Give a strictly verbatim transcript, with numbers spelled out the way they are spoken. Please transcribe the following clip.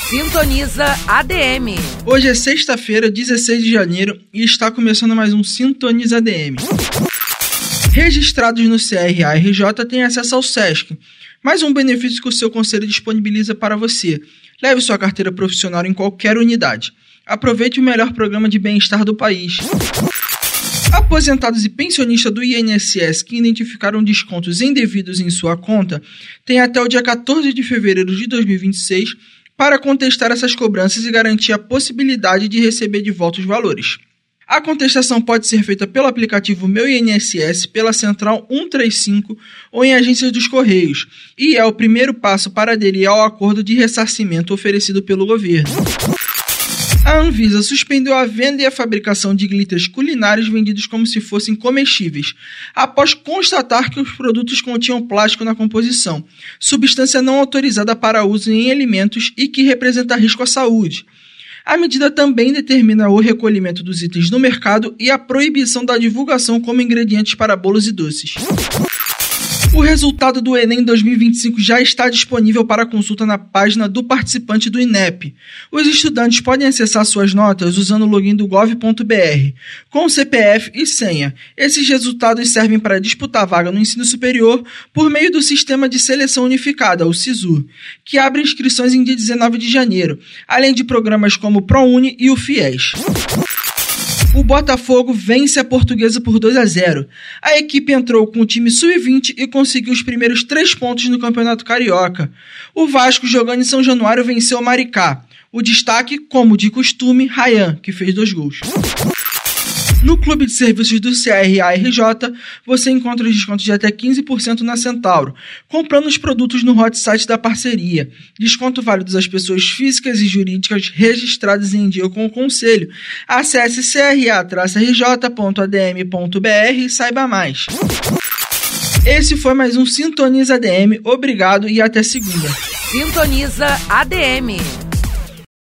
Sintoniza A D M. Hoje é sexta-feira, dezesseis de janeiro, e está começando mais um Sintoniza A D M. Registrados no C R A R J têm acesso ao SESC, mais um benefício que o seu conselho disponibiliza para você. Leve sua carteira profissional em qualquer unidade. Aproveite o melhor programa de bem-estar do país. Aposentados e pensionistas do I N S S que identificaram descontos indevidos em sua conta têm até o dia quatorze de fevereiro de dois mil e vinte e seis para contestar essas cobranças e garantir a possibilidade de receber de volta os valores. A contestação pode ser feita pelo aplicativo Meu I N S S, pela Central cento e trinta e cinco ou em agências dos Correios, e é o primeiro passo para aderir ao acordo de ressarcimento oferecido pelo governo. A Anvisa suspendeu a venda e a fabricação de glitters culinários vendidos como se fossem comestíveis, após constatar que os produtos continham plástico na composição, substância não autorizada para uso em alimentos e que representa risco à saúde. A medida também determina o recolhimento dos itens no mercado e a proibição da divulgação como ingredientes para bolos e doces. O resultado do Enem dois mil e vinte e cinco já está disponível para consulta na página do participante do INEP. Os estudantes podem acessar suas notas usando o login do gov ponto b r, com C P F e senha. Esses resultados servem para disputar vaga no ensino superior por meio do Sistema de Seleção Unificada, o SISU, que abre inscrições em dia dezenove de janeiro, além de programas como o ProUni e o FIES. O Botafogo vence a Portuguesa por dois a zero. A equipe entrou com o time sub vinte e conseguiu os primeiros três pontos no Campeonato Carioca. O Vasco, jogando em São Januário, venceu o Maricá. O destaque, como de costume, Ryan, que fez dois gols. No Clube de Serviços do C R A R J, você encontra os descontos de até quinze por cento na Centauro, comprando os produtos no hot site da parceria. Desconto válido às pessoas físicas e jurídicas registradas em dia com o Conselho. Acesse c r a r j ponto a d m ponto b r e saiba mais. Esse foi mais um Sintoniza A D M. Obrigado e até segunda. Sintoniza A D M.